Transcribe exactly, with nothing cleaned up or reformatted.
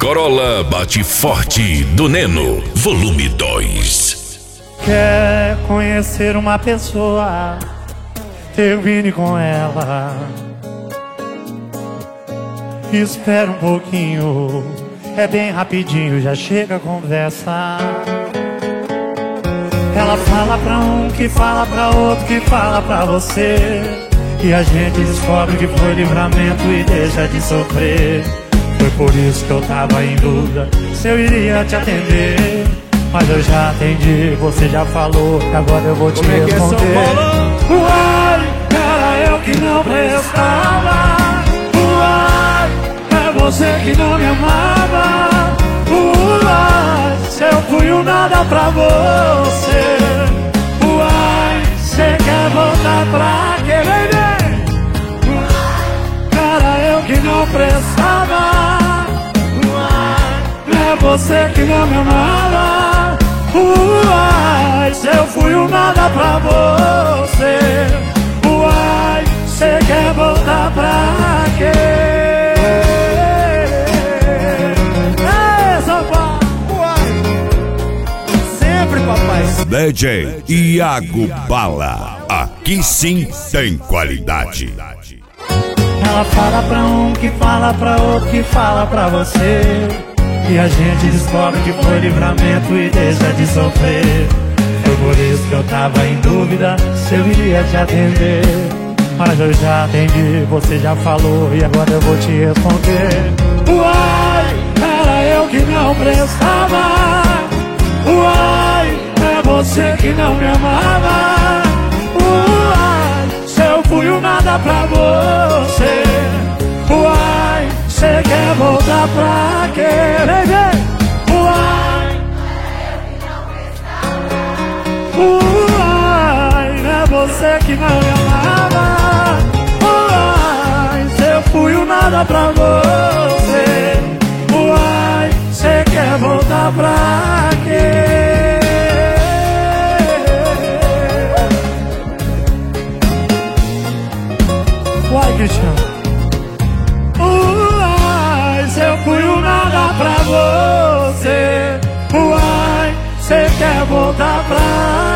Corolla bate forte do Neno, volume dois. Quer conhecer uma pessoa? Termine com ela. Espera um pouquinho, é bem rapidinho, já chega a conversa. Ela fala pra um, que fala pra outro, que fala pra você, e a gente descobre que foi livramento e deixa de sofrer. Foi por isso que eu tava em dúvida se eu iria te atender, mas eu já atendi, você já falou, e agora eu vou te Como é que é, São responder. Paulo? Uai, era eu que não prestava. Uai, é você que não me amava. Uai, se eu fui um nada pra você. Uai, cê quer voltar pra quê, baby? Era eu que não prestava. Uai, é você que não me amava. Uai, se eu fui um nada pra você. Uai, cê quer voltar pra quê? Ei, São Paulo! Uai, sempre, papai. D J Iago Bala, aqui sim tem qualidade. Ela fala pra um, que fala pra outro, que fala pra você, e a gente descobre que foi livramento e deixa de sofrer. Foi por isso que eu tava em dúvida se eu iria te atender, mas eu já atendi, você já falou, e agora eu vou te responder. Uai, era eu que não prestava. Uai, é você que não me amava. Uai, se eu fui um nada pra você. Uai, cê quer voltar pra quê, baby? Uai, uai, é você que não me amava. Uai, se eu fui um nada pra você. Uai, cê quer voltar pra quê? Uai, Cristiano. Uai, se eu fui um nada pra você. Uai, cê quer voltar pra